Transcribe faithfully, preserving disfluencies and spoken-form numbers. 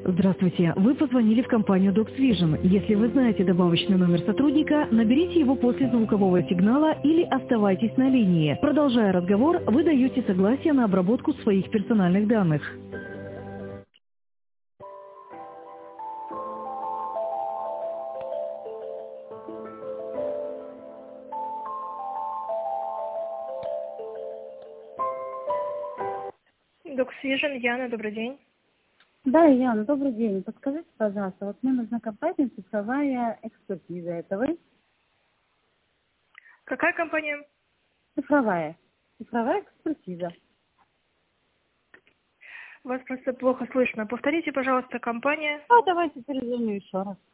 Здравствуйте. Вы позвонили в компанию DocsVision. Если вы знаете добавочный номер сотрудника, наберите его после звукового сигнала или оставайтесь на линии. Продолжая разговор, вы даете согласие на обработку своих персональных данных. DocsVision, Яна, добрый день. Да, Яна, добрый день. Подскажите, пожалуйста, вот мне нужна компания «Цифровая экспертиза». Это вы? Какая компания? Цифровая. Цифровая экспертиза. Вас просто плохо слышно. Повторите, пожалуйста, компания. А, давайте перезвоню еще раз.